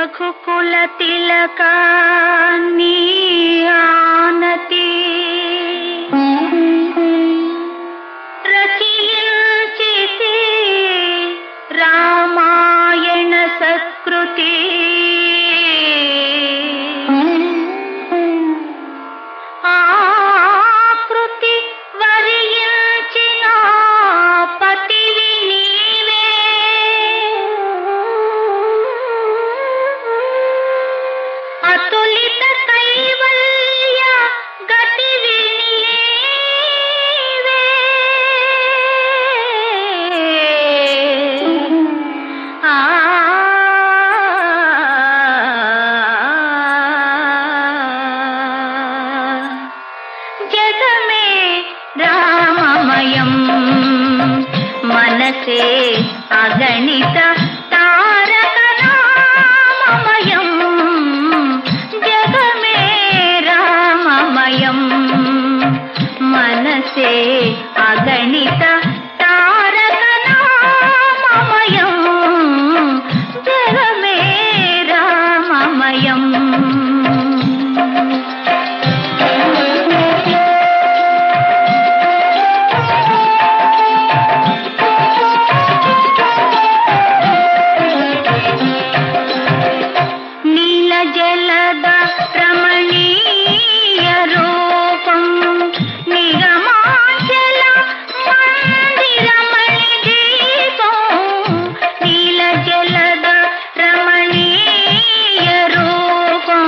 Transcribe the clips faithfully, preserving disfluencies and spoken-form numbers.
రఘుకుల తిలకా నీ ఆనతి రచయించితే రామాయణ సత్కృతి ఆకృతి వరించిన పతివి నీవే అతులిత కైవల్య గతివి నీవే ఆ జగమే రామమయం మనసే అగణిత తారక నామమయం జగమే రామమయం మనసే అగణిత తారక నామమయం జగమే రామమయం జలద రమణీయ రూపం నిగమాచల మందిరమణి దీపం నీల జలద రమణీయ రూపం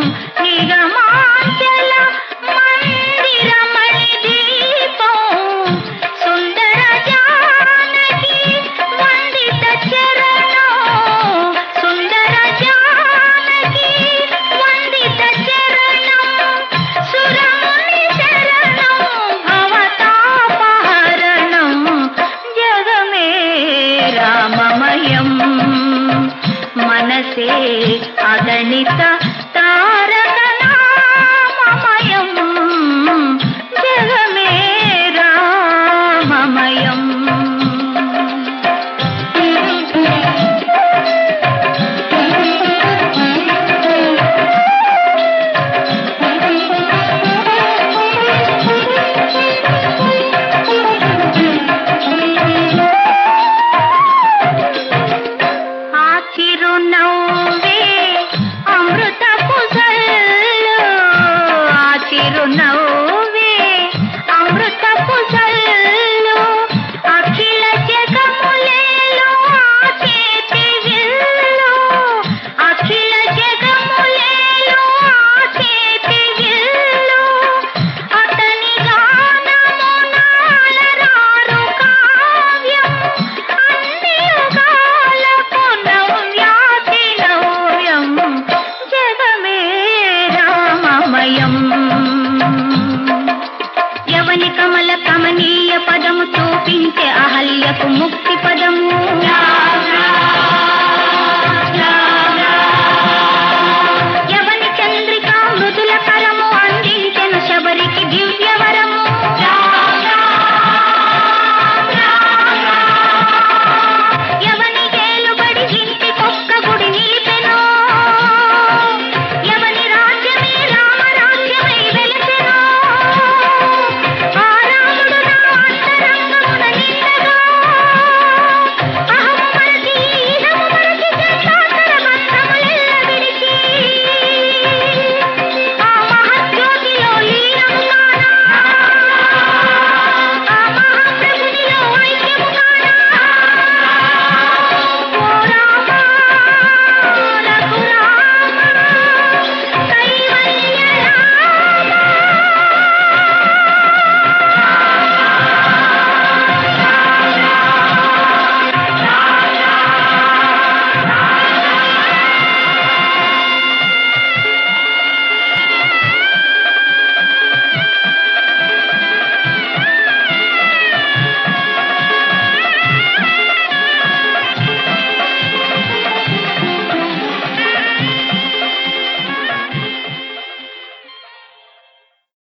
నిగమాచల మందిరమణి దీపం సుందర జానకి వందిత చరణం సుందర జానకి వందిత చరణం సురముని శరణం భవతాపహరణం జగమే రామమయం మనసే అగణిత తారక